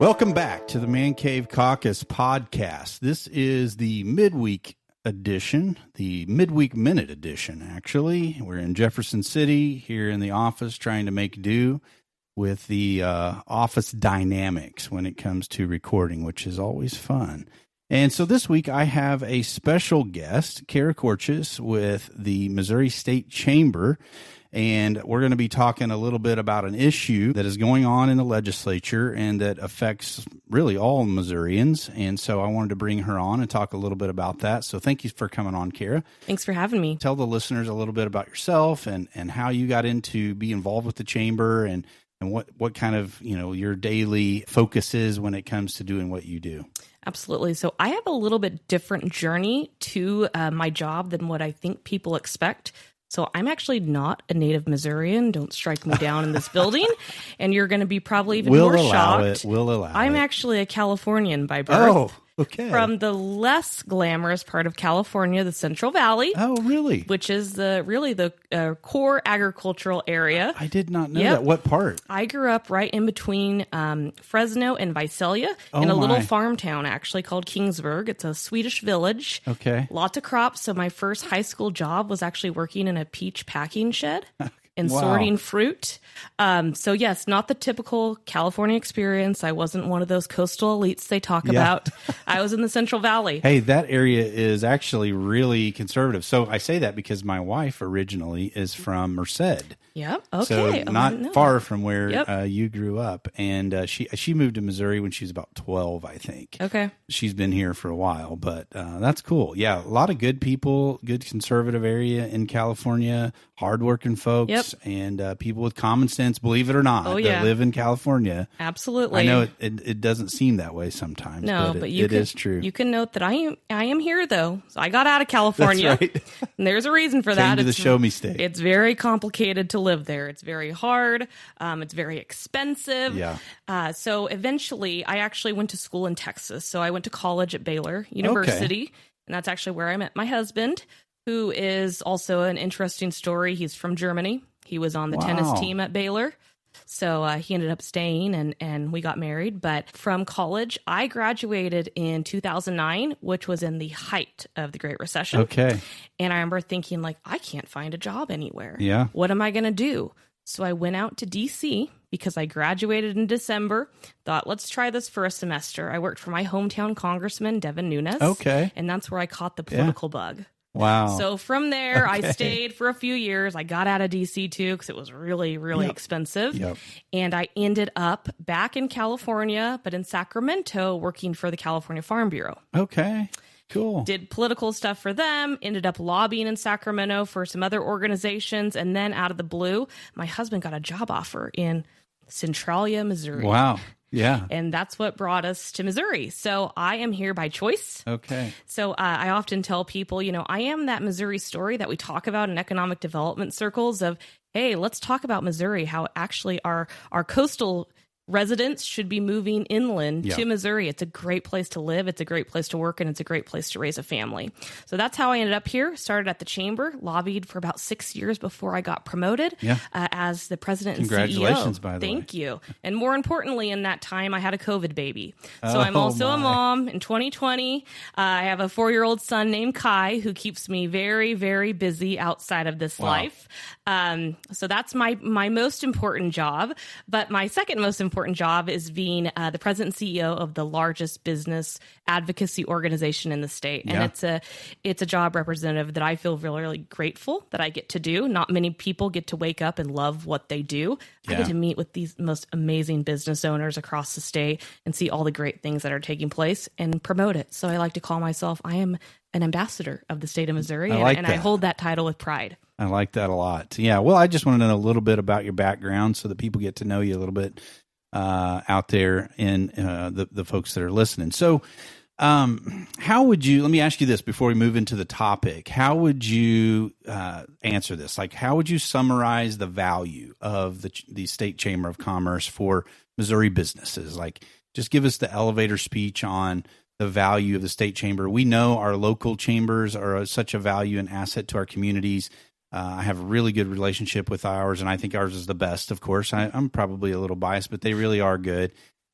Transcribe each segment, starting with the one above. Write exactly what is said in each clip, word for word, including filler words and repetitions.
Welcome back to the Man Cave Caucus podcast. This is the midweek edition, the midweek minute edition, actually. We're in Jefferson City here in the office trying to make do with the uh, office dynamics when it comes to recording, which is always fun. And so this week I have a special guest, Kara Korchis with the Missouri State Chamber. And we're going to be talking a little bit about an issue that is going on in the legislature and that affects really all Missourians. And so I wanted to bring her on and talk a little bit about that. So thank you for coming on, Kara. Thanks for having me. Tell the listeners a little bit about yourself and, and how you got into be involved with the chamber and, and what, what kind of, you know, your daily focus is when it comes to doing what you do. Absolutely. So I have a little bit different journey to uh, my job than what I think people expect. So I'm actually not a native Missourian. Don't strike me down in this building. And you're going to be probably even we'll more allow shocked. It. We'll allow I'm it. actually a Californian by birth. Oh, okay. From the less glamorous part of California, the Central Valley. Oh, really? Which is the really the uh, core agricultural area. I did not know Yep. that. What part? I grew up right in between um, Fresno and Visalia Oh, in a little my. farm town actually called Kingsburg. It's a Swedish village. Okay. Lots of crops. So my first high school job was actually working in a peach packing shed and Wow. sorting fruit. Um, so yes, not the typical California experience. I wasn't one of those coastal elites they talk Yeah. about. I was in the Central Valley. Hey, that area is actually really conservative. So I say that because my wife originally is from Merced. Yep. Okay. So Oh, I didn't not know far that. from where Yep. uh, you grew up. And uh, she she moved to Missouri when she was about twelve, I think. Okay. She's been here for a while, but uh, that's cool. Yeah, a lot of good people, good conservative area in California, hardworking folks, Yep. and uh, people with common sense, believe it or not, Oh, that yeah. live in California. Absolutely. I know it, it, it doesn't seem that way sometimes, No, but, but, it, you it can, is true. You can note that I am I am here though. So I got out of California. That's right. And there's a reason for Came that. to the It's- show me state. It's very complicated to live there. It's very hard. Um, it's very expensive. Yeah. Uh, so eventually, I actually went to school in Texas. So I went to college at Baylor University, and that's actually where I met my husband, who is also an interesting story. He's from Germany. He was on the Wow. tennis team at Baylor. So uh, he ended up staying and, and we got married. But from college, I graduated in two thousand nine, which was in the height of the Great Recession. Okay. And I remember thinking, like, I can't find a job anywhere. Yeah. What am I going to do? So I went out to D C because I graduated in December. Thought, let's try this for a semester. I worked for my hometown congressman, Devin Nunes. Okay. And that's where I caught the political bug. Wow. So from there, Okay. I stayed for a few years. I got out of D C too because it was really, really Yep. expensive. Yep. And I ended up back in California, but in Sacramento, working for the California Farm Bureau. Okay. Cool. Did political stuff for them, ended up lobbying in Sacramento for some other organizations. And then out of the blue, my husband got a job offer in Centralia, Missouri. Wow. Yeah. And that's what brought us to Missouri. So I am here by choice. Okay. So uh, I often tell people, you know, I am that Missouri story that we talk about in economic development circles of, hey, let's talk about Missouri, how actually our, our coastal residents should be moving inland Yeah. to Missouri. It's a great place to live. It's a great place to work, and it's a great place to raise a family. So that's how I ended up here. Started at the chamber, lobbied for about six years before I got promoted Yeah. uh, as the president and C E O. Congratulations, by the way. Thank you. And more importantly, in that time, I had a COVID baby. So Oh, I'm also my. a mom. In twenty twenty, uh, I have a four-year-old son named Kai who keeps me very, very busy outside of this Wow. life. Um, so that's my my most important job. But my second most important job is being uh, the president and C E O of the largest business advocacy organization in the state. And Yeah. it's a it's a job representative that I feel really, really grateful that I get to do. Not many people get to wake up and love what they do. I Yeah. get to meet with these most amazing business owners across the state and see all the great things that are taking place and promote it. So I like to call myself, I am an ambassador of the state of Missouri, I and, like and I that. hold that title with pride. I like that a lot. Yeah. Well, I just wanted to know a little bit about your background so that people get to know you a little bit uh, out there in uh, the, the folks that are listening. So um, how would you, let me ask you this before we move into the topic, how would you uh, answer this? Like, how would you summarize the value of the, the State Chamber of Commerce for Missouri businesses? Like, just give us the elevator speech on the value of the state chamber. We know our local chambers are such a value and asset to our communities. Uh, I have a really good relationship with ours, and I think ours is the best, of course. I, I'm probably a little biased, but they really are good.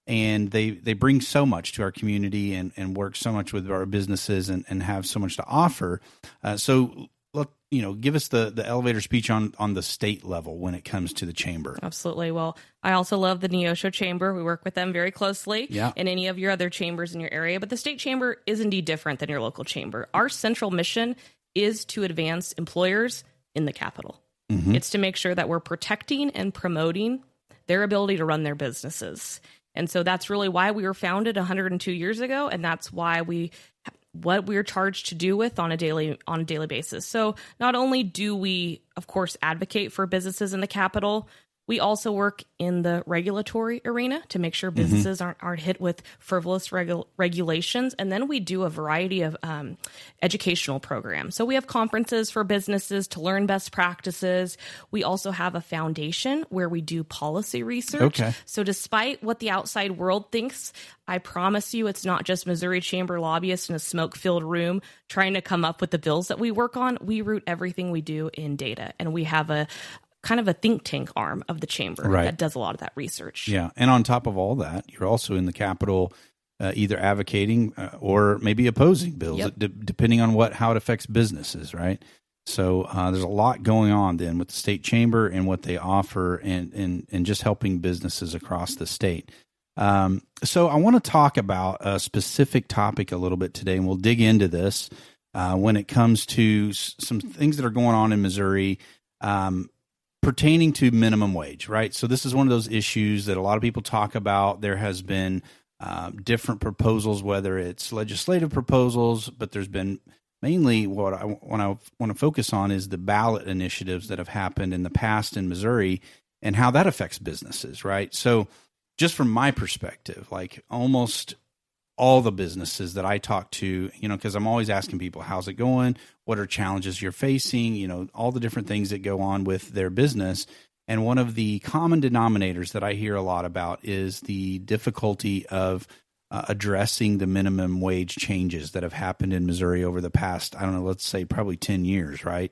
and they, they bring so much to our community and, and work so much with our businesses and, and have so much to offer. Uh, so, let, you know, give us the, the elevator speech on, on the state level when it comes to the chamber. Absolutely. Well, I also love the Neosho Chamber. We work with them very closely yeah. and any of your other chambers in your area. But the state chamber is indeed different than your local chamber. Our central mission is to advance employers in the capital. Mm-hmm. It's to make sure that we're protecting and promoting their ability to run their businesses. And so that's really why we were founded one hundred two years ago. And that's why we, what we're charged to do with on a daily, on a daily basis. So not only do we, of course, advocate for businesses in the capital, we also work in the regulatory arena to make sure businesses mm-hmm. aren't, aren't hit with frivolous regu- regulations. And then we do a variety of um, educational programs. So we have conferences for businesses to learn best practices. We also have a foundation where we do policy research. Okay. So despite what the outside world thinks, I promise you it's not just Missouri Chamber lobbyists in a smoke-filled room trying to come up with the bills that we work on. We root everything we do in data. And we have a kind of a think tank arm of the chamber right. that does a lot of that research. Yeah. And on top of all that, you're also in the Capitol uh, either advocating uh, or maybe opposing bills, yep. d- depending on what how it affects businesses, right? So uh, there's a lot going on then with the state chamber and what they offer and, and, and just helping businesses across the state. Um, so I want to talk about a specific topic a little bit today, and we'll dig into this uh, when it comes to s- some things that are going on in Missouri um pertaining to minimum wage, right? So this is one of those issues that a lot of people talk about. There has been uh, different proposals, whether it's legislative proposals, but there's been mainly what I want to want to focus on is the ballot initiatives that have happened in the past in Missouri and how that affects businesses, right? So just from my perspective, like almost all the businesses that I talk to, you know, because I'm always asking people, how's it going? What are challenges you're facing? You know, all the different things that go on with their business. And one of the common denominators that I hear a lot about is the difficulty of uh, addressing the minimum wage changes that have happened in Missouri over the past, I don't know, let's say probably ten years, right?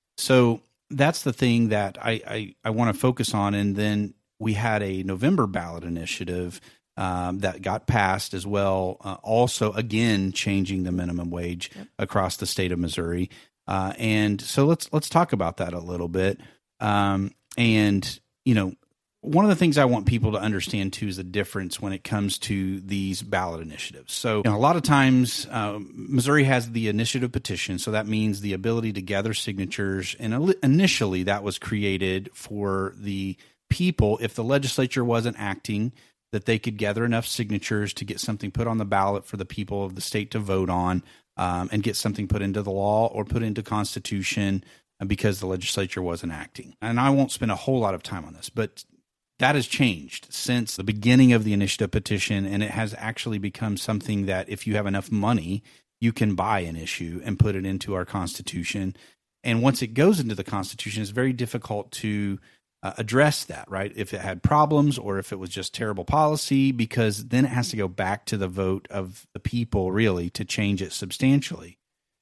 So that's the thing that I, I, I want to focus on. And then we had a November ballot initiative Um, that got passed as well, uh, also, again, changing the minimum wage yep. across the state of Missouri. Uh, and so let's let's talk about that a little bit. Um, and, you know, one of the things I want people to understand, too, is the difference when it comes to these ballot initiatives. So you know, a lot of times uh, Missouri has the initiative petition, so that means the ability to gather signatures. And initially that was created for the people, if the legislature wasn't acting, that they could gather enough signatures to get something put on the ballot for the people of the state to vote on um, and get something put into the law or put into Constitution because the legislature wasn't acting. And I won't spend a whole lot of time on this, but that has changed since the beginning of the initiative petition, and it has actually become something that if you have enough money, you can buy an issue and put it into our Constitution. And once it goes into the Constitution, it's very difficult to Uh, address that, right? If it had problems or if it was just terrible policy, because then it has to go back to the vote of the people really to change it substantially.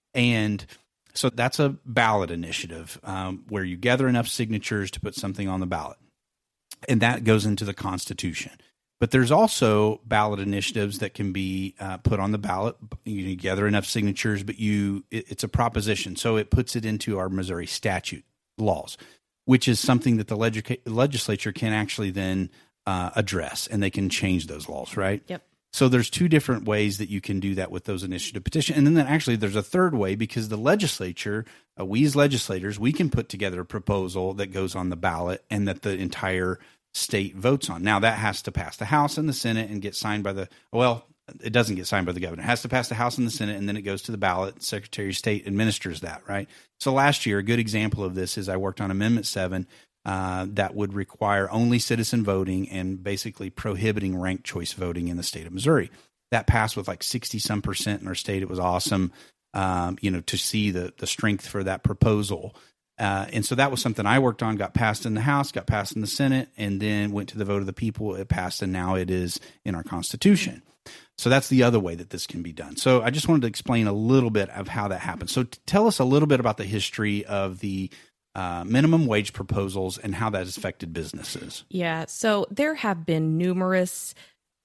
And so that's a ballot initiative um, where you gather enough signatures to put something on the ballot. And that goes into the Constitution. But there's also ballot initiatives that can be uh, put on the ballot. You gather enough signatures, but you it, it's a proposition. So it puts it into our Missouri statute laws, which is something that the leg- legislature can actually then uh, address, and they can change those laws, right? Yep. So there's two different ways that you can do that with those initiative petitions. And then actually there's a third way, because the legislature, uh, we as legislators, we can put together a proposal that goes on the ballot and that the entire state votes on. Now that has to pass the House and the Senate and get signed by the, well, it doesn't get signed by the governor. It has to pass the House and the Senate, and then it goes to the ballot. Secretary of State administers that, right? So last year, a good example of this is I worked on Amendment seven uh, that would require only citizen voting and basically prohibiting ranked choice voting in the state of Missouri. That passed with like sixty-some percent in our state. It was awesome, um, you know, to see the the strength for that proposal. Uh, and so that was something I worked on, got passed in the House, got passed in the Senate, and then went to the vote of the people. It passed, and now it is in our Constitution. So that's the other way that this can be done. So I just wanted to explain a little bit of how that happens. So t- tell us a little bit about the history of the uh, minimum wage proposals and how that has affected businesses. Yeah, so there have been numerous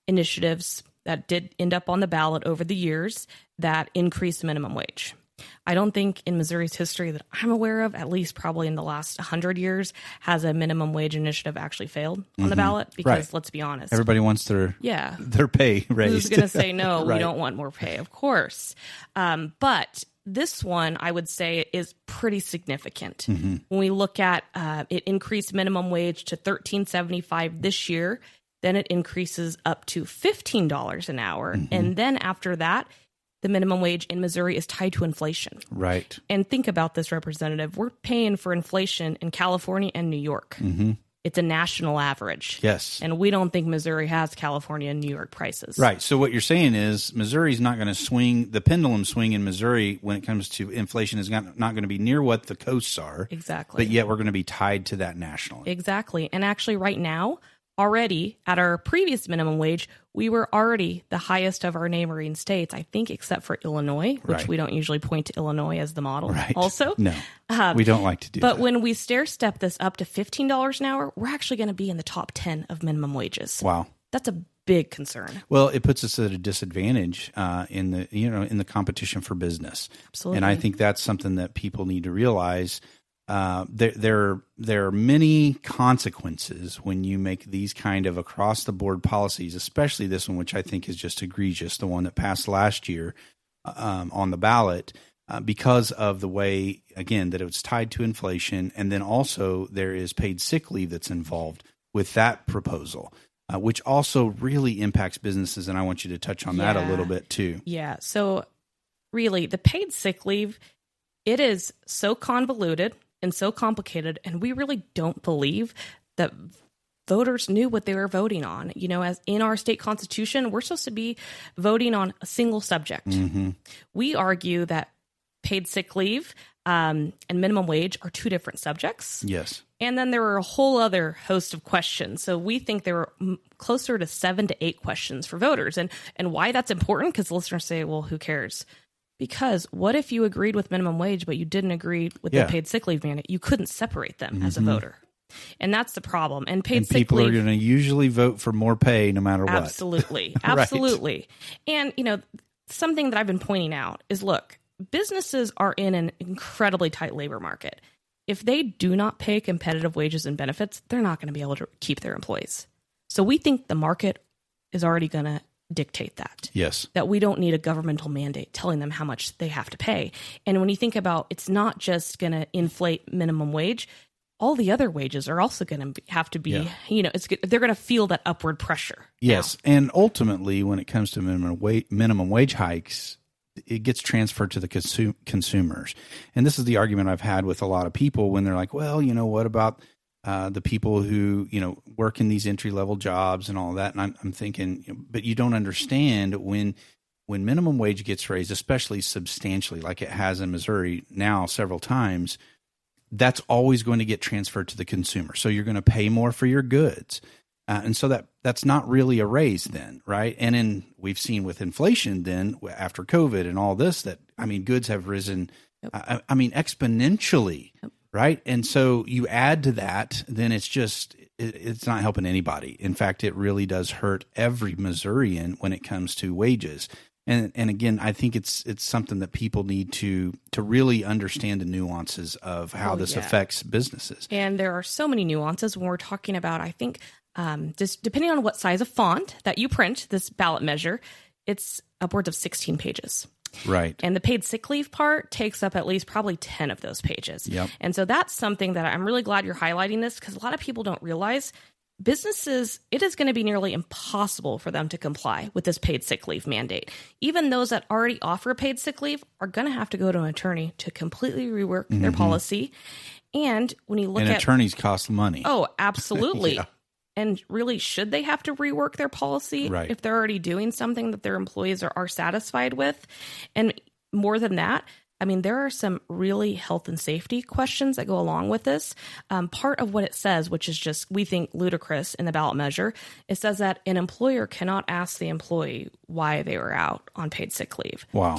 initiatives that did end up on the ballot over the years that increased minimum wage. I don't think in Missouri's history that I'm aware of, at least probably in the last one hundred years, has a minimum wage initiative actually failed on mm-hmm. the ballot. Because right. let's be honest. Everybody wants their, yeah. their pay raised. Who's going to say no, right. we don't want more pay, of course. Um, but this one, I would say, is pretty significant. Mm-hmm. When we look at uh, it increased minimum wage to thirteen seventy-five this year, then it increases up to fifteen dollars an hour. Mm-hmm. And then after that, the minimum wage in Missouri is tied to inflation. Right. And think about this, Representative. We're paying for inflation in California and New York. Mm-hmm. It's a national average. Yes. And we don't think Missouri has California and New York prices. Right. So what you're saying is Missouri's not going to swing, the pendulum swing in Missouri when it comes to inflation is not, not going to be near what the coasts are. Exactly. But yet we're going to be tied to that nationally. Exactly. And actually right now, already at our previous minimum wage, we were already the highest of our neighboring states, I think, except for Illinois, which right. we don't usually point to Illinois as the model right. also. No, um, we don't like to do but that. But when we stair step this up to fifteen dollars an hour, we're actually going to be in the top ten of minimum wages. Wow. That's a big concern. Well, it puts us at a disadvantage uh, in the, you know, in the competition for business. Absolutely. And I think that's something that people need to realize. Uh, there, there, there are many consequences when you make these kind of across the board policies, especially this one, which I think is just egregious, the one that passed last year um, on the ballot, uh, because of the way, again, that it was tied to inflation. And then also there is paid sick leave that's involved with that proposal, uh, which also really impacts businesses. And I want you to touch on yeah. that a little bit too. Yeah. So really the paid sick leave, it is so convoluted and so complicated, and we really don't believe that voters knew what they were voting on. You know, as in our state constitution, we're supposed to be voting on a single subject. Mm-hmm. We argue that paid sick leave um, and minimum wage are two different subjects. Yes. And then there were a whole other host of questions. So we think there were m- closer to seven to eight questions for voters. And, and why that's important, because listeners say, well, who cares? Because what if you agreed with minimum wage, but you didn't agree with yeah. the paid sick leave mandate? You couldn't separate them mm-hmm. as a voter. And that's the problem. And paid and sick people leave. People are going to usually vote for more pay no matter what. Absolutely. Absolutely. Right. And, you know, something that I've been pointing out is, look, businesses are in an incredibly tight labor market. If they do not pay competitive wages and benefits, they're not going to be able to keep their employees. So we think the market is already going to dictate that. Yes. That we don't need a governmental mandate telling them how much they have to pay. And when you think about, it's not just going to inflate minimum wage, all the other wages are also going to have to be, yeah. you know, it's they're going to feel that upward pressure. Yes. Now. And ultimately, when it comes to minimum wage, minimum wage hikes, it gets transferred to the consu- consumers. And this is the argument I've had with a lot of people when they're like, well, you know, what about Uh, the people who, you know, work in these entry level jobs and all that. And I'm, I'm thinking, but you don't understand when, when minimum wage gets raised, especially substantially, like it has in Missouri now several times, that's always going to get transferred to the consumer. So you're going to pay more for your goods. Uh, and so that that's not really a raise then, right? And then we've seen with inflation then after COVID and all this, that, I mean, goods have risen, yep. I, I mean, exponentially. Yep. Right. And so you add to that, then it's just, it, it's not helping anybody. In fact, it really does hurt every Missourian when it comes to wages. And and again, I think it's it's something that people need to to really understand the nuances of how oh, this yeah. affects businesses. And there are so many nuances when we're talking about, I think, um, just depending on what size of font that you print, this ballot measure, it's upwards of sixteen pages. Right. And the paid sick leave part takes up at least probably ten of those pages. Yep. And so that's something that I'm really glad you're highlighting this, because a lot of people don't realize businesses, it is going to be nearly impossible for them to comply with this paid sick leave mandate. Even those that already offer paid sick leave are going to have to go to an attorney to completely rework mm-hmm. their policy. And when you look and at... And attorneys cost money. Oh, absolutely. yeah. And really, should they have to rework their policy right. if they're already doing something that their employees are, are satisfied with? And more than that, I mean, there are some really health and safety questions that go along with this. Um, part of what it says, which is just, we think, ludicrous in the ballot measure, it says that an employer cannot ask the employee why they were out on paid sick leave. Wow.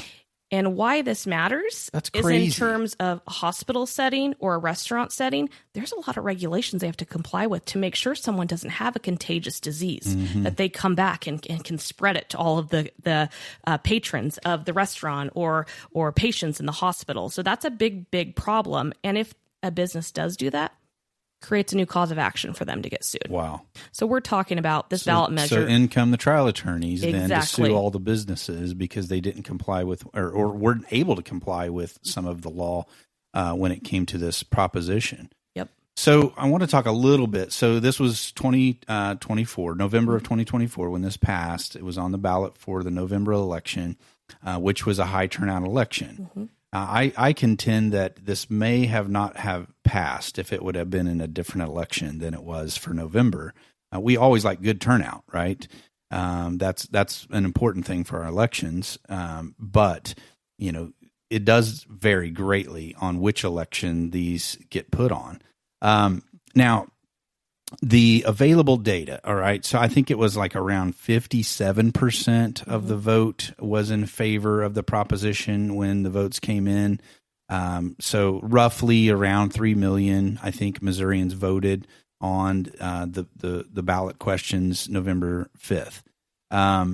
And why this matters That's is crazy. in terms of a hospital setting or a restaurant setting, there's a lot of regulations they have to comply with to make sure someone doesn't have a contagious disease, mm-hmm. that they come back and, and can spread it to all of the, the uh, patrons of the restaurant or or patients in the hospital. So that's a big, big problem. And if a business does do that, creates a new cause of action for them to get sued. Wow. So we're talking about this so, ballot measure. So in come the trial attorneys exactly. then to sue all the businesses because they didn't comply with or, or weren't able to comply with some of the law uh, when it came to this proposition. Yep. So I want to talk a little bit. So this was twenty twenty-four, November of twenty twenty-four when this passed. It was on the ballot for the November election, uh, which was a high turnout election. Mm-hmm. Uh, I, I contend that this may have not have passed if it would have been in a different election than it was for November. Uh, we always like good turnout, right? Um, that's that's an important thing for our elections. Um, but, you know, it does vary greatly on which election these get put on. Um, now, the available data, all right, so I think it was like around fifty-seven percent of the vote was in favor of the proposition when the votes came in. Um, so roughly around three million, I think, Missourians voted on uh, the, the, the ballot questions November fifth. Um,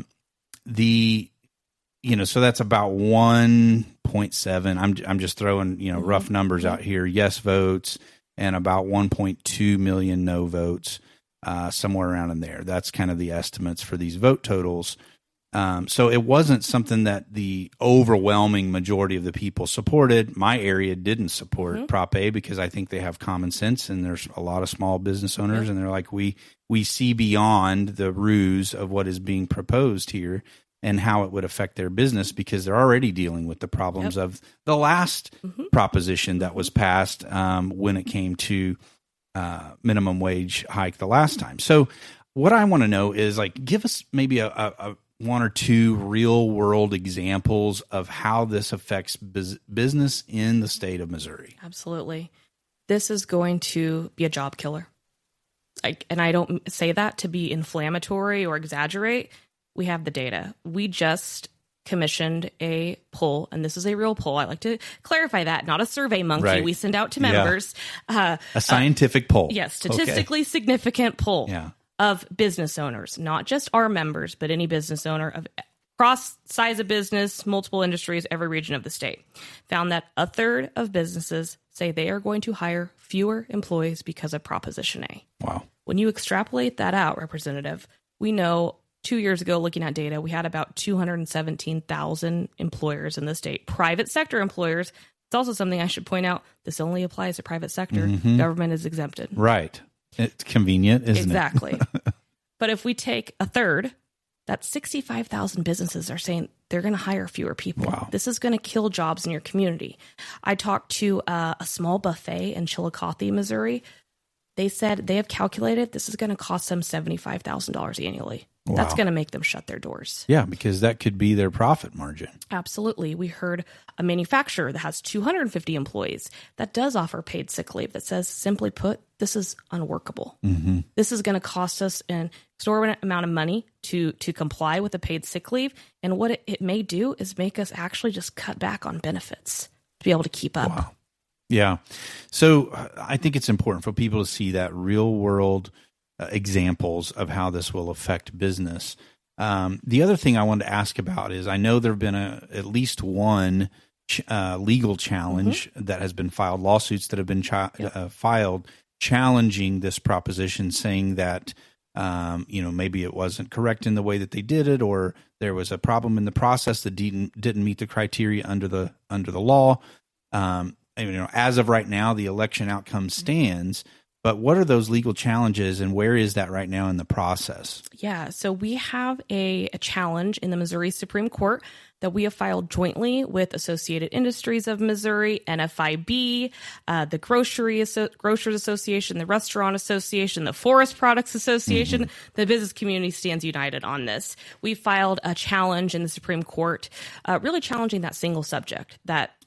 the, you know, so that's about one point seven. I'm, I'm just throwing, you know, rough numbers out here, yes votes, and about one point two million no votes, uh, somewhere around in there. That's kind of the estimates for these vote totals. Um, so it wasn't something that the overwhelming majority of the people supported. My area didn't support mm-hmm. Prop A because I think they have common sense, and there's a lot of small business owners, mm-hmm. and they're like, we we see beyond the ruse of what is being proposed here and how it would affect their business because they're already dealing with the problems yep. of the last mm-hmm. proposition that was passed um, when it came to uh, minimum wage hike the last time. So what I want to know is, like, give us maybe a, a, a one or two real world examples of how this affects biz- business in the state of Missouri. Absolutely. This is going to be a job killer. Like, and I don't say that to be inflammatory or exaggerate. We have the data. We just commissioned a poll, and this is a real poll. I like to clarify that, not a survey monkey right. we send out to members. Yeah. Uh, a scientific uh, poll. Yes, statistically okay. significant poll yeah. of business owners, not just our members, but any business owner of cross size of business, multiple industries, every region of the state. Found that a third of businesses say they are going to hire fewer employees because of Proposition A. Wow. When you extrapolate that out, Representative, we know two years ago, looking at data, we had about two hundred seventeen thousand employers in the state, private sector employers. It's also something I should point out. This only applies to private sector. Mm-hmm. Government is exempted. Right. It's convenient, isn't exactly. it? Exactly. But if we take a third, that's sixty-five thousand businesses are saying they're going to hire fewer people. Wow. This is going to kill jobs in your community. I talked to uh, a small buffet in Chillicothe, Missouri. They said they have calculated this is going to cost them seventy-five thousand dollars annually. Wow. That's going to make them shut their doors. Yeah, because that could be their profit margin. Absolutely. We heard a manufacturer that has two hundred fifty employees that does offer paid sick leave that says, simply put, this is unworkable. Mm-hmm. This is going to cost us an exorbitant amount of money to to comply with the paid sick leave. And what it, it may do is make us actually just cut back on benefits to be able to keep up. Wow. Yeah. So I think it's important for people to see that real world uh, examples of how this will affect business. Um, the other thing I wanted to ask about is I know there have been a, at least one ch- uh, legal challenge mm-hmm. that has been filed, lawsuits that have been chi- yep. uh, filed challenging this proposition, saying that um, you know, maybe it wasn't correct in the way that they did it, or there was a problem in the process that didn't didn't meet the criteria under the under the law. Um, You know, as of right now, the election outcome stands, but what are those legal challenges and where is that right now in the process? Yeah, so we have a, a challenge in the Missouri Supreme Court that we have filed jointly with Associated Industries of Missouri, N F I B, uh, the Grocery Asso- Grocers Association, the Restaurant Association, the Forest Products Association. Mm-hmm. The business community stands united on this. We filed a challenge in the Supreme Court, uh, really challenging that single subject, that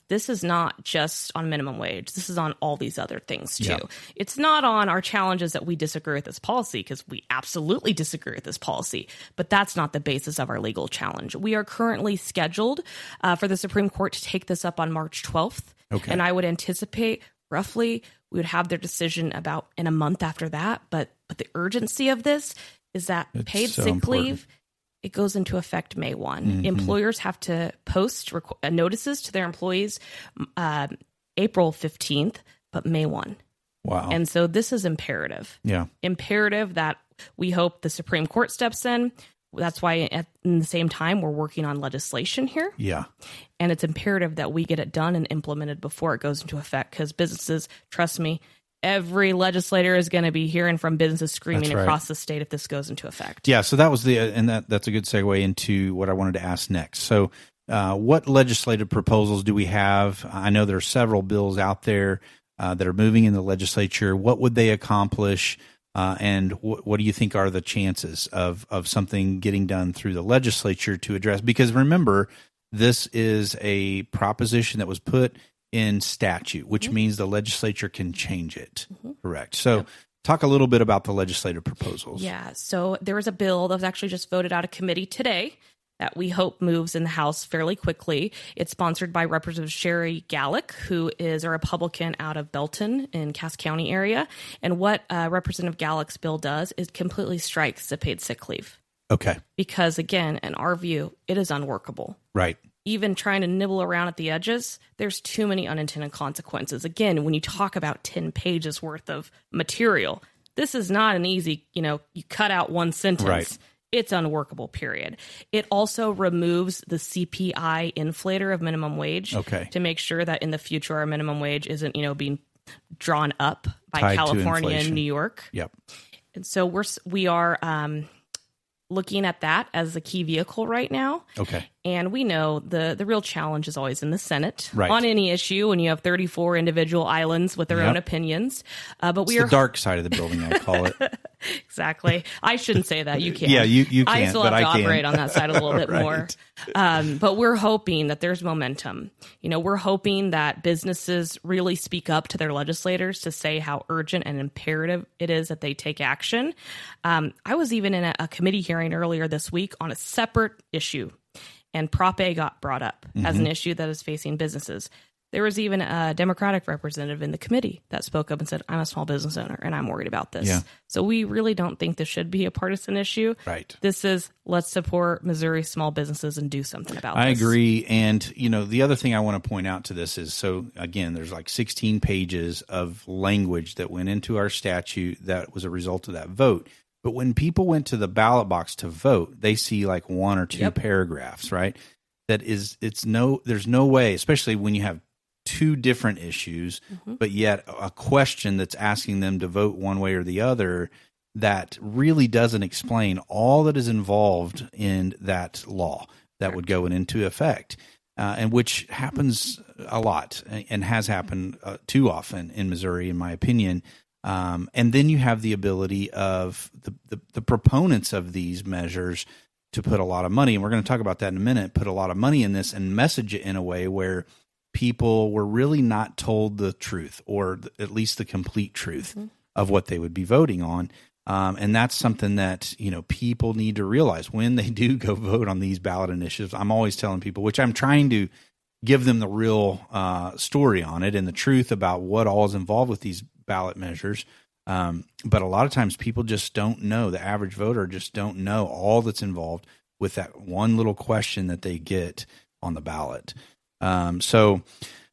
this is not just on minimum wage. This is on all these other things too. Yeah. It's not on our challenges that we disagree with this policy, because we absolutely disagree with this policy, but that's not the basis of our legal challenge. We are currently scheduled uh, for the Supreme Court to take this up on March twelfth. Okay. And I would anticipate roughly we would have their decision about in a month after that. But but the urgency of this is that It's paid so sick important. leave, it goes into effect May first. Mhm. Employers have to post requ- uh, notices to their employees uh, April fifteenth, but May first. Wow. And so this is imperative. yeah. Imperative that we hope the Supreme Court steps in. That's why at in the same time, we're working on legislation here. Yeah. And it's imperative that we get it done and implemented before it goes into effect, because businesses, trust me, every legislator is going to be hearing from businesses screaming That's right. across the state if this goes into effect. Yeah, so that was the, and that that's a good segue into what I wanted to ask next. So, uh, what legislative proposals do we have? I know there are several bills out there uh, that are moving in the legislature. What would they accomplish? Uh, and wh- what do you think are the chances of of something getting done through the legislature to address? Because remember, this is a proposition that was put in statute, which mm-hmm. means the legislature can change it. Mm-hmm. Correct. So. Yep. Talk a little bit about the legislative proposals. Yeah, so there was a bill that was actually just voted out of committee today that we hope moves in the House fairly quickly. It's sponsored by Representative Sherry Gallick, who is a Republican out of Belton in Cass County area. And what uh, Representative Gallick's bill does is completely strikes the paid sick leave. Okay. Because, again, in our view, it is unworkable. Right. Even trying to nibble around at the edges, there's too many unintended consequences. Again, when you talk about ten pages worth of material, this is not an easy, you know, you cut out one sentence. Right. It's unworkable, period. It also removes the C P I inflator of minimum wage okay. to make sure that in the future our minimum wage isn't, you know, being drawn up by Tied California and New York. Yep. And so we're we are um, looking at that as a key vehicle right now. Okay. And we know the, the real challenge is always in the Senate right. on any issue when you have thirty-four individual islands with their yep. own opinions. Uh, but it's we the are the dark side of the building, I call it. Exactly. I shouldn't say that. You can't. Yeah, you, you can't. I still but have to I can. operate on that side a little bit right. more. Um, but we're hoping that there's momentum. You know, we're hoping that businesses really speak up to their legislators to say how urgent and imperative it is that they take action. Um, I was even in a, a committee hearing earlier this week on a separate issue, and Prop A got brought up mm-hmm. as an issue that is facing businesses. There was even a Democratic representative in the committee that spoke up and said, I'm a small business owner and I'm worried about this. Yeah. So we really don't think this should be a partisan issue. Right. This is, let's support Missouri small businesses and do something about I this. I agree. And, you know, the other thing I want to point out to this is, so again, there's like sixteen pages of language that went into our statute that was a result of that vote. But when people went to the ballot box to vote, they see like one or two Yep. paragraphs, right? That is, it's no, there's no way, especially when you have two different issues, mm-hmm. but yet a question that's asking them to vote one way or the other, that really doesn't explain all that is involved in that law that Correct. Would go into effect, uh, and which happens a lot and has happened uh, too often in Missouri, in my opinion. Um, and then you have the ability of the, the, the proponents of these measures to put a lot of money, and we're going to talk about that in a minute, put a lot of money in this and message it in a way where people were really not told the truth, or th- at least the complete truth mm-hmm. of what they would be voting on. Um, and that's something that, you know, people need to realize when they do go vote on these ballot initiatives. I'm always telling people, which I'm trying to give them the real uh, story on it and the truth about what all is involved with these ballot measures. Um, but a lot of times people just don't know, the average voter just don't know all that's involved with that one little question that they get on the ballot. Um, so,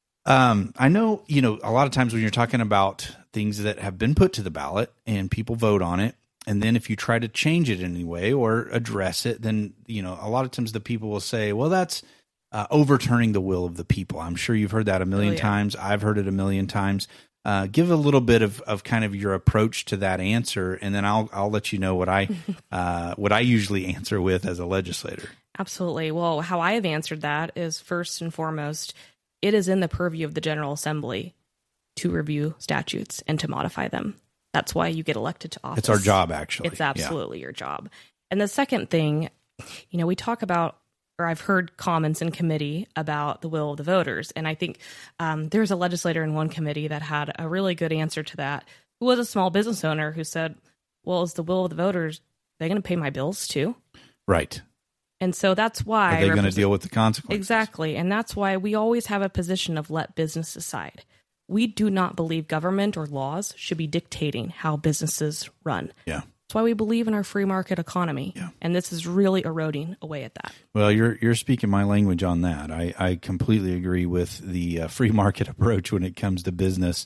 um, I know, you know, a lot of times when you're talking about things that have been put to the ballot and people vote on it, and then if you try to change it in any way or address it, then, you know, a lot of times the people will say, well, that's uh, overturning the will of the people. I'm sure you've heard that a million oh, yeah. times. I've heard it a million times. Uh, give a little bit of, of kind of your approach to that answer, and then I'll I'll let you know what I uh, what I usually answer with as a legislator. Absolutely. Well, how I have answered that is, first and foremost, it is in the purview of the General Assembly to review statutes and to modify them. That's why you get elected to office. It's our job, actually. It's absolutely yeah. your job. And the second thing, you know, we talk about or I've heard comments in committee about the will of the voters. And I think um, there's a legislator in one committee that had a really good answer to that, who was a small business owner who said, well, is the will of the voters, they're going to pay my bills too? Right. And so that's why... Are they going to deal with the consequences? Exactly. And that's why we always have a position of let business decide. We do not believe government or laws should be dictating how businesses run. Yeah. That's why we believe in our free market economy. Yeah. And this is really eroding away at that. Well, you're you're speaking my language on that. I, I completely agree with the uh, free market approach when it comes to business.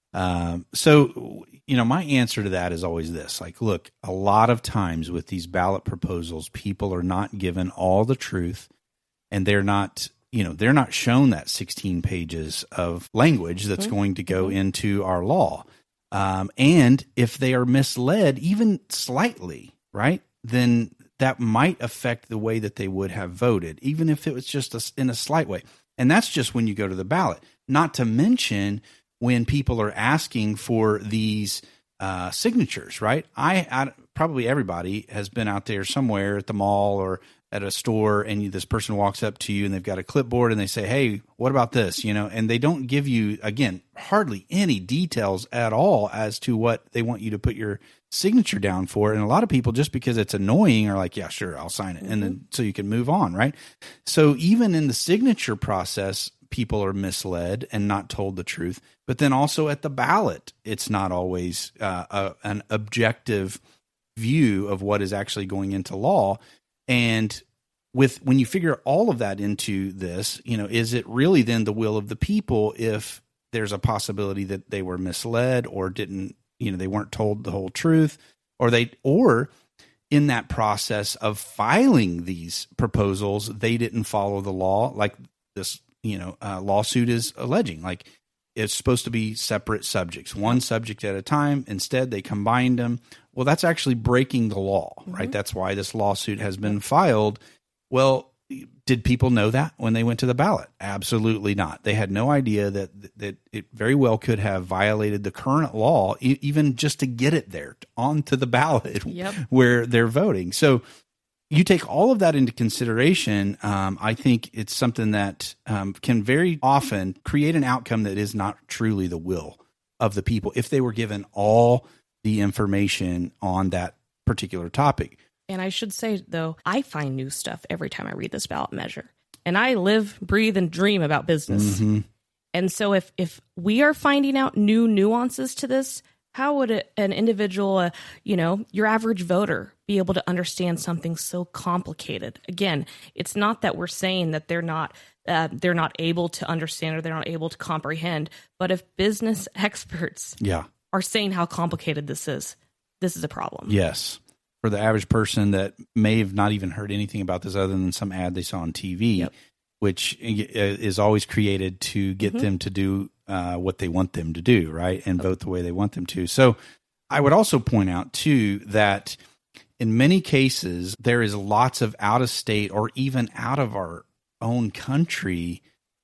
Um, so, you know, my answer to that is always this. Like, look, a lot of times with these ballot proposals, people are not given all the truth, and they're not, you know, they're not shown that sixteen pages of language that's mm-hmm. going to go mm-hmm. into our law. Um, and if they are misled, even slightly, right, then that might affect the way that they would have voted, even if it was just a, in a slight way. And that's just when you go to the ballot, not to mention when people are asking for these uh, signatures, right? I, I probably everybody has been out there somewhere at the mall or at a store, and you, this person walks up to you and they've got a clipboard and they say, hey, what about this? You know, and they don't give you, again, hardly any details at all as to what they want you to put your signature down for. And a lot of people, just because it's annoying, are like, yeah, sure, I'll sign it. Mm-hmm. And then so you can move on, right? So even in the signature process, people are misled and not told the truth. But then also at the ballot, it's not always uh, a, an objective view of what is actually going into law. And with when you figure all of that into this, you know, is it really then the will of the people if there's a possibility that they were misled or didn't, you know, they weren't told the whole truth, or they, or in that process of filing these proposals, they didn't follow the law, like this, you know, uh, lawsuit is alleging, like it's supposed to be separate subjects, one subject at a time. Instead, they combined them. Well, that's actually breaking the law, mm-hmm. right? That's why this lawsuit has been filed. Well, did people know that when they went to the ballot? Absolutely not. They had no idea that that it very well could have violated the current law, e- even just to get it there onto the ballot yep. where they're voting. So you take all of that into consideration. Um, I think it's something that um, can very often create an outcome that is not truly the will of the people if they were given all the information on that particular topic. And I should say, though, I find new stuff every time I read this ballot measure. And I live, breathe, and dream about business. Mm-hmm. And so if if we are finding out new nuances to this, how would a, an individual, uh, you know, your average voter be able to understand something so complicated? Again, it's not that we're saying that they're not uh, they're not able to understand or they're not able to comprehend. But if business experts yeah. are saying how complicated this is, this is a problem. Yes. For the average person that may have not even heard anything about this other than some ad they saw on T V, yep. which is always created to get mm-hmm. them to do uh, what they want them to do, right? And vote the way they want them to. So I would also point out, too, that in many cases, there is lots of out-of-state or even out of our own country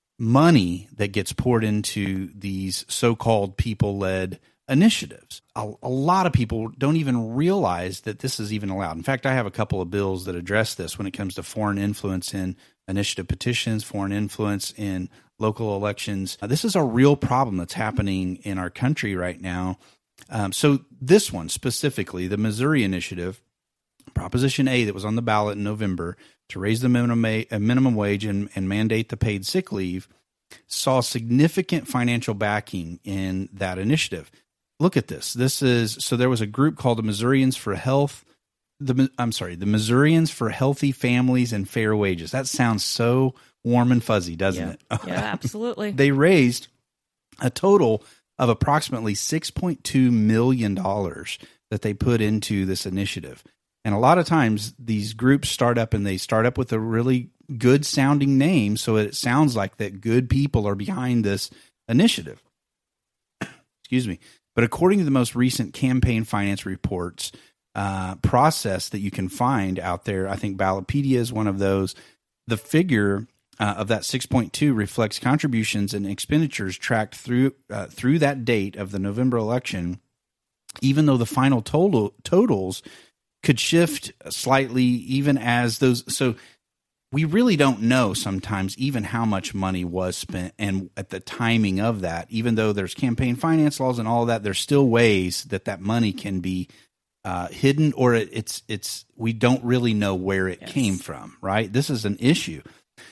money that gets poured into these so-called people-led initiatives. A, a lot of people don't even realize that this is even allowed. In fact, I have a couple of bills that address this when it comes to foreign influence in initiative petitions, foreign influence in local elections. Uh, this is a real problem that's happening in our country right now. Um, so this one specifically, the Missouri initiative, Proposition A that was on the ballot in November to raise the minimum, a, minimum wage and, and mandate the paid sick leave, saw significant financial backing in that initiative. Look at this. This is so there was a group called the Missourians for Health. The I'm sorry, the Missourians for Healthy Families and Fair Wages. That sounds so warm and fuzzy, doesn't yeah. it? Yeah, absolutely. They raised a total of approximately six point two million dollars that they put into this initiative. And a lot of times these groups start up and they start up with a really good sounding name, so it sounds like that good people are behind this initiative. Excuse me. But according to the most recent campaign finance reports uh, process that you can find out there, I think Ballotpedia is one of those, the figure uh, of that six point two reflects contributions and expenditures tracked through uh, through that date of the November election, even though the final total totals could shift slightly even as those. So we really don't know sometimes even how much money was spent and at the timing of that. Even though there's campaign finance laws and all of that, there's still ways that that money can be uh, hidden, or it, it's it's we don't really know where it yes. came from, right? This is an issue.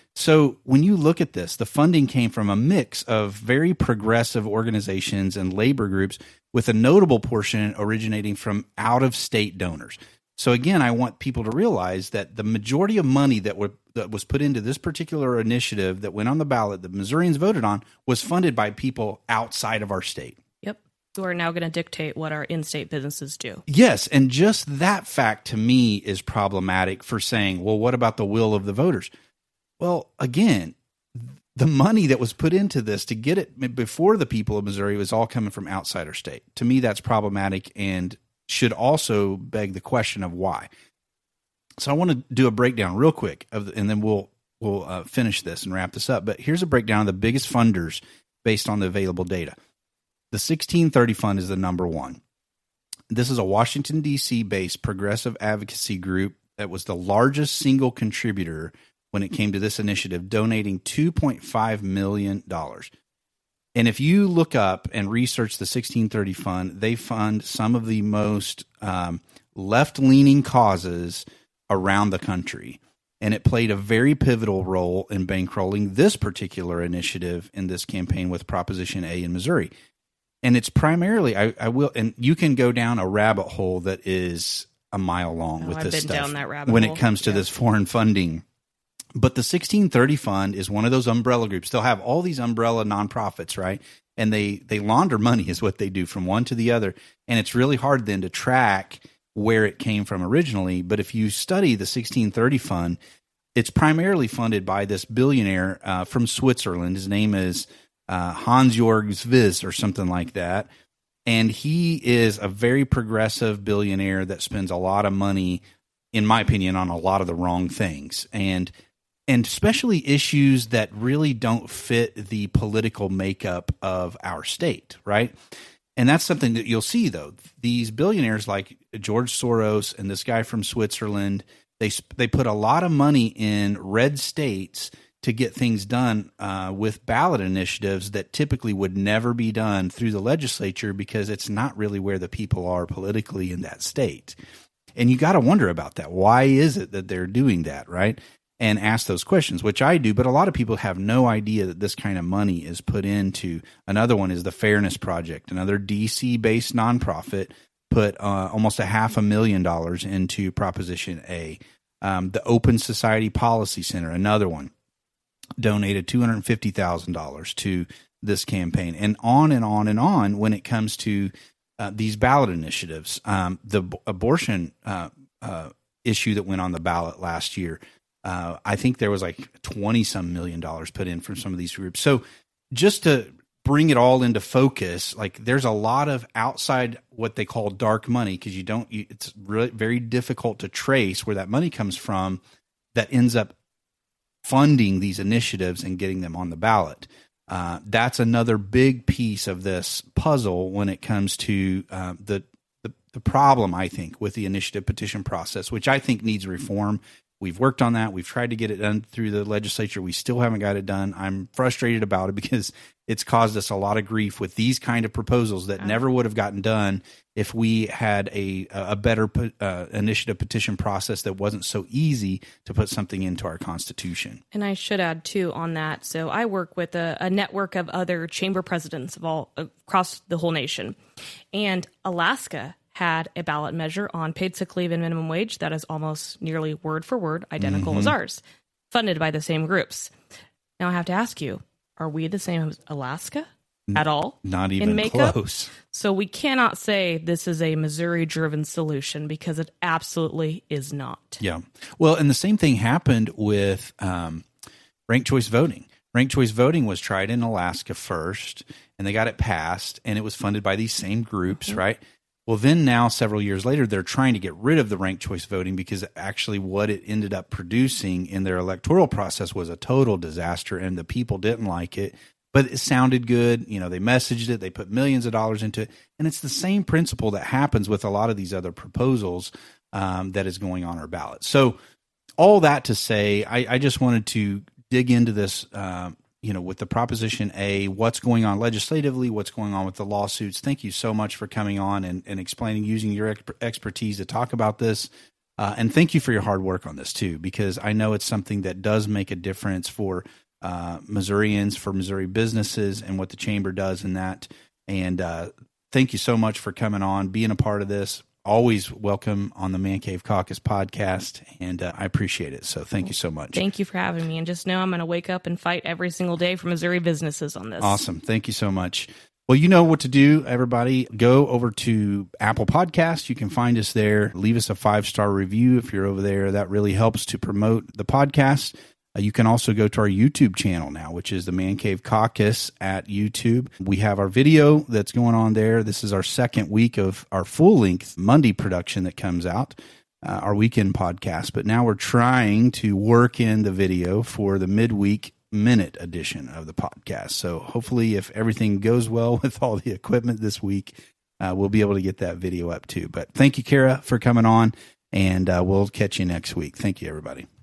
So when you look at this, the funding came from a mix of very progressive organizations and labor groups, with a notable portion originating from out-of-state donors. So again, I want people to realize that the majority of money that, were, that was put into this particular initiative that went on the ballot, that Missourians voted on, was funded by people outside of our state. Yep, who are now going to dictate what our in-state businesses do. Yes, and just that fact to me is problematic for saying, well, what about the will of the voters? Well, again, the money that was put into this to get it before the people of Missouri was all coming from outside our state. To me, that's problematic and should also beg the question of why. So I want to do a breakdown real quick, of the, and then we'll we'll uh, finish this and wrap this up. But here's a breakdown of the biggest funders based on the available data. The sixteen thirty Fund is the number one. This is a Washington, D C-based progressive advocacy group that was the largest single contributor when it came to this initiative, donating two point five million dollars. And if you look up and research the sixteen thirty Fund, they fund some of the most um, left-leaning causes around the country. And it played a very pivotal role in bankrolling this particular initiative in this campaign with Proposition A in Missouri. And it's primarily, I, I will, and you can go down a rabbit hole that is a mile long oh, with I've this been stuff down that rabbit when hole. it comes to yeah. this foreign funding. But the sixteen thirty Fund is one of those umbrella groups. They'll have all these umbrella nonprofits, right? And they, they launder money is what they do from one to the other. And it's really hard then to track where it came from originally. But if you study the sixteen thirty Fund, it's primarily funded by this billionaire uh, from Switzerland. His name is uh, Hans-Jörg Wyss or something like that. And he is a very progressive billionaire that spends a lot of money, in my opinion, on a lot of the wrong things. And and especially issues that really don't fit the political makeup of our state, right? And that's something that you'll see, though. These billionaires like George Soros and this guy from Switzerland, they they put a lot of money in red states to get things done uh, with ballot initiatives that typically would never be done through the legislature because it's not really where the people are politically in that state. And you got to wonder about that. Why is it that they're doing that, right? And ask those questions, which I do, but a lot of people have no idea that this kind of money is put into. Another one is the Fairness Project, another D C-based nonprofit, put uh, almost a half a million dollars into Proposition A. Um, the Open Society Policy Center, another one, donated two hundred fifty thousand dollars to this campaign, and on and on and on when it comes to uh, these ballot initiatives. Um, the b- abortion uh, uh, issue that went on the ballot last year, uh, I think there was like twenty some million dollars put in from some of these groups. So just to bring it all into focus, like there's a lot of outside what they call dark money, because you don't, you, it's really very difficult to trace where that money comes from that ends up funding these initiatives and getting them on the ballot. Uh, that's another big piece of this puzzle when it comes to uh, the, the the problem, I think, with the initiative petition process, which I think needs reform. We've worked on that. We've tried to get it done through the legislature. We still haven't got it done. I'm frustrated about it because it's caused us a lot of grief with these kind of proposals that never would have gotten done if we had a a better uh, initiative petition process that wasn't so easy to put something into our Constitution. And I should add, too, on that. So I work with a, a network of other chamber presidents of all across the whole nation. And Alaska had a ballot measure on paid sick leave and minimum wage that is almost nearly word for word identical mm-hmm. as ours, funded by the same groups. Now I have to ask you, are we the same as Alaska at all? Not even close. So we cannot say this is a Missouri-driven solution because it absolutely is not. Yeah. Well, and the same thing happened with um, ranked choice voting. Ranked choice voting was tried in Alaska first, and they got it passed, and it was funded by these same groups, mm-hmm. right? Well, then now, several years later, they're trying to get rid of the ranked choice voting because actually what it ended up producing in their electoral process was a total disaster, and the people didn't like it. But it sounded good. You know, they messaged it. They put millions of dollars into it. And it's the same principle that happens with a lot of these other proposals um, that is going on our ballot. So all that to say, I, I just wanted to dig into this, uh, you know, with the Proposition A, what's going on legislatively, what's going on with the lawsuits. Thank you so much for coming on and, and explaining, using your ex- expertise to talk about this. Uh, and thank you for your hard work on this too, because I know it's something that does make a difference for uh, Missourians, for Missouri businesses, and what the chamber does in that. And uh, thank you so much for coming on, being a part of this. Always welcome on the Man Cave Caucus podcast, and uh, I appreciate it. So thank you so much. Thank you for having me. And just know I'm going to wake up and fight every single day for Missouri businesses on this. Awesome. Thank you so much. Well, you know what to do, everybody. Go over to Apple Podcasts. You can find us there. Leave us a five-star review if you're over there. That really helps to promote the podcast. Uh, you can also go to our YouTube channel now, which is the Man Cave Caucus at YouTube. We have our video that's going on there. This is our second week of our full-length Monday production that comes out, uh, our weekend podcast. But now we're trying to work in the video for the midweek minute edition of the podcast. So hopefully, if everything goes well with all the equipment this week, uh, we'll be able to get that video up too. But thank you, Kara, for coming on, and uh, we'll catch you next week. Thank you, everybody.